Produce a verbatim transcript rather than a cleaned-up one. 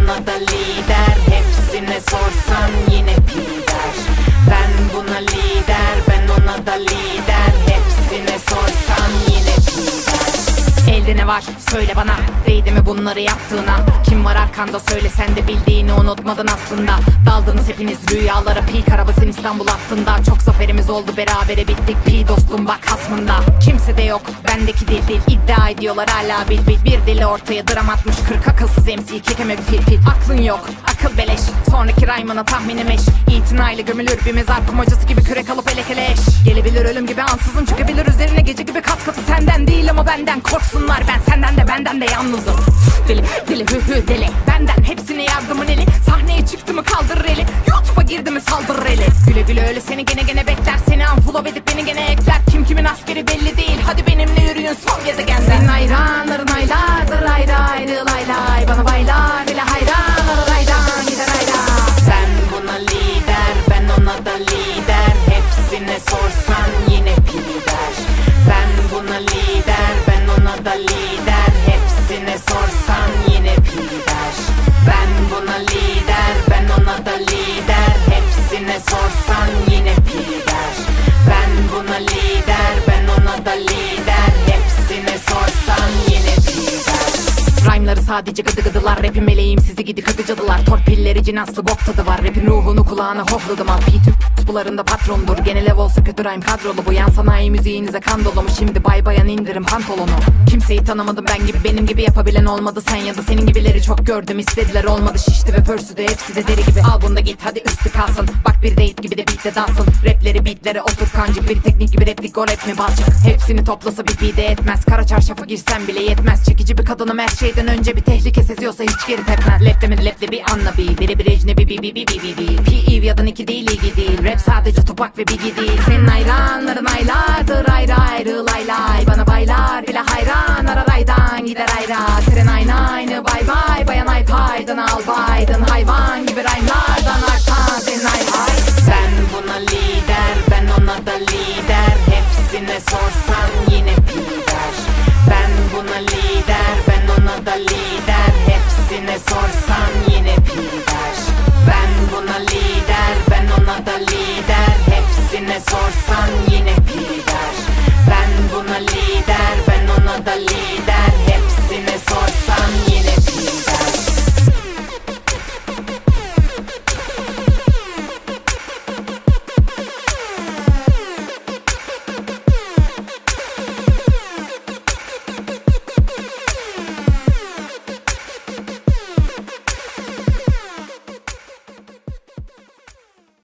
ona da lider. Hepsine sorsan yine pider. Ben buna lider, ben ona da lider. Hepsine sorsan yine pider. Elde ne var söyle bana, değdi mi bunları yaptığına? Kim var arkanda söyle, sen de bildiğini unutmadın aslında. Daldınız hepiniz rüyalara, pi karabasan İstanbul hattında. Çok zaferimiz oldu, berabere bittik, pi dostum bak hasmında. Kimse de yok bendeki dil dil, iddia ediyorlar hala bil bil. Bir dili ortaya dram atmış kırk akılsız M C, kekeme bir fil fil. Aklın yok akıl beleş, sonraki raymana tahminim eş. İtinayla gömülür bir mezar kumacası gibi, kürek alıp elekeleş. Gelebilir ölüm gibi ansızın, çıkabilir üzerine gece gibi kat katı. Senden değil ama benden korksunlar, ben senden de benden de yalnızım. Deli deli hü hü deli, benden hepsine yardımın eli. Sahneye çıktı mı kaldırır eli, YouTube'a girdi mi saldırır eli. Güle güle öyle seni gene gene bekler, seni unfollow edip beni gene ekler. Kim kimin askeri belli değil, hadi benimle yürüyün son gezegen. Senin hayranların aylardır ayrı ayrı lay lay. Bana baylar bile hayran araydan gider ayda. Sen buna lider, ben ona da lider. Hepsine sorsan yine pider. Ben buna lider, ben ona da lider. Hepsine sorsan yine pider. Ben buna lider, ben ona da lider. Hepsine sorsan yine pider. Ben buna lider, ben ona da lider. Hepsine sorsan yine pider. Rhyme'ları sadece gıdı gıdılar, rap'i meleğim sizi gidi kadıcadılar. Torpilleri cinaslı bok tadı var, rap'in ruhunu kulağına hopladım al. P bularında patrondur, genel ev olsa kötü rhyme kadrolu. Bu yan sanayi müziğinize kan dolu mu? Şimdi bay bayan indirim pantolonu. Kimseyi tanımadım ben gibi, benim gibi yapabilen olmadı. Sen ya da senin gibileri çok gördüm, istediler olmadı. Şişti ve pörsüdü hepsi de deri gibi. Al bunda git hadi üstü kalsın, bak bir date gibi de beatle dalsın. Rapleri beatlere otur kancık, bir teknik gibi replik o rap mi balçık? Hepsini toplasa bir pide etmez, kara çarşafa girsen bile yetmez. Çekici bir kadınım her şeyden önce, bir tehlike seziyorsa hiç geri tepmez. Lep demedi lep de bir anla bir, biri bir ecnebi bi bi bi bi bi bi. P E V'yadan iki değil ilgi değil, rap sadece Tupac ve Biggie değil. Senin hayranların aylardır ayrı ayrı lay lay. Bana baylar bile hayran araraydan gider ayra. Tren aynı aynı bay bay, bayan ay paydan al baydan hayvan gibi rhyme'lar.